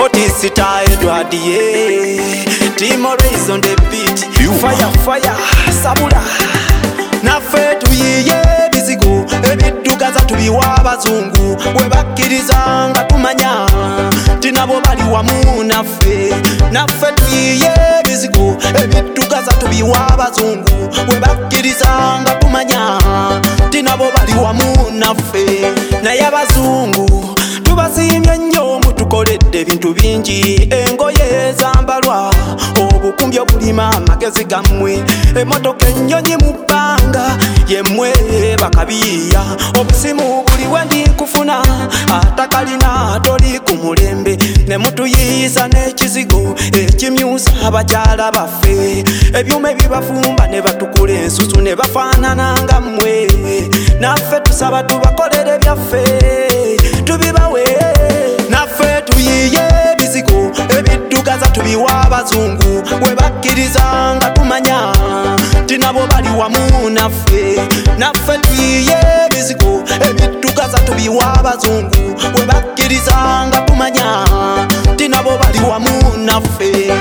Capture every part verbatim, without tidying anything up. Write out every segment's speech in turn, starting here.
forty star Edward, yeah. Timo Race on the beat. Fire, fire, sabula. Naffe tuyiye bizigo ebiddugaza tubiwa abazungu we bakkiriza nga tumanya tinabo bali wamu naffe. Naffe tuyiye bizigo ebiddugaza tubiwa abazungu we bakkiriza nga tumanya tinabo bali wamu naffe. Naye abazungu tubasiimye nnyo mutukoledde ebintu bingi, engoye zambalwa, obukumbi obulima amagezi gammwe, emmotoka ennyonyi mu bbanga yemmwe bakabiya, obusimu buli wendi nkufuna atakalina toli ku mulembe, ne mutuyiisa n'ekizigo ekimyusa abakyala baffe, ebyuma ebibafumba ne batukula ensusu ne bafaanana nga mmwe. Naffe tusaba tubakolere byaffe tubibawe. Naffe tuyiye ebizigo ebiddugaza tubiwa abazungu we bakkiriza nga tumanya tinabo bali wamu naffe. Naffe tuyiye ebizigo ebiddugaza tubiwa abazungu we bakkiriza nga tumanya tinabo bali wamu naffe.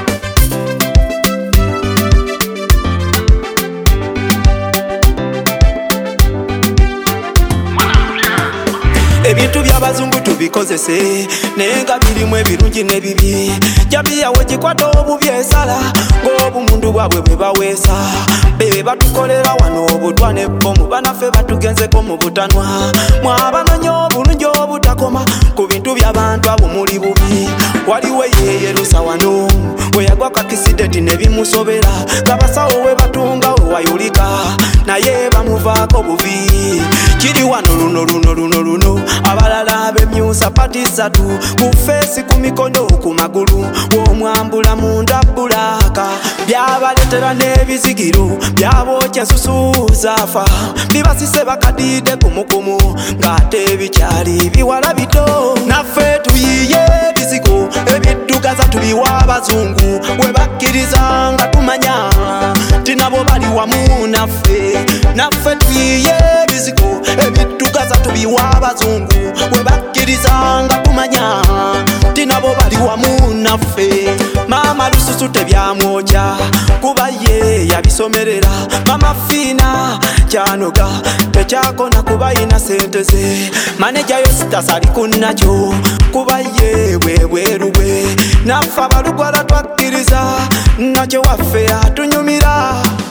Ebintu by'abazungu tubikozese naye nga birimu ebirungi n'ebibi, jabiyawe gikwata obubi esala ng'obumundu bwabwe bwe baweesa, be batukolera wano obutwa n'ebbomu banaffe batugenzeko mu butanwa, mwabanonya obulungi obutakoma ku bintu by'abantu abo muli bubi. Waliwo yeyerusa wano we yagwa kakisideti ne bimusobera, kabasawo we batunga we wayulika naye bamuvaako bubi. Kiri wano luno luno luno luno abalala bemyusa pati ssatu ku feesi ku mikono ku magulu w'omwambula munda bulaka, byabaletera n'ebizigiro byabokya ensusu zaafa, bibasise bakadide kumukumu ng'ate ebikyali biwala bito. Naffe tuyiye ebizigo ebiddugaza tubiwa abazungu we bakkiriza nga tumanya tinabo bali wamu naffe. Naffe tuyiye ebizigo ebiddugaza tubiwa abazungu we bakkiriza nga tumanya tinabo bali wamu naffe. Mama lususu tebyamwokya kuba ye yabisomerera, mama fiina kyanoga tekyakona kuba yina sente ze, maneja yo sitasali kunnakyo kuba ye bwebweru bwe. Naffe abalugwala twakkiriza nakyo waffe atunyumira.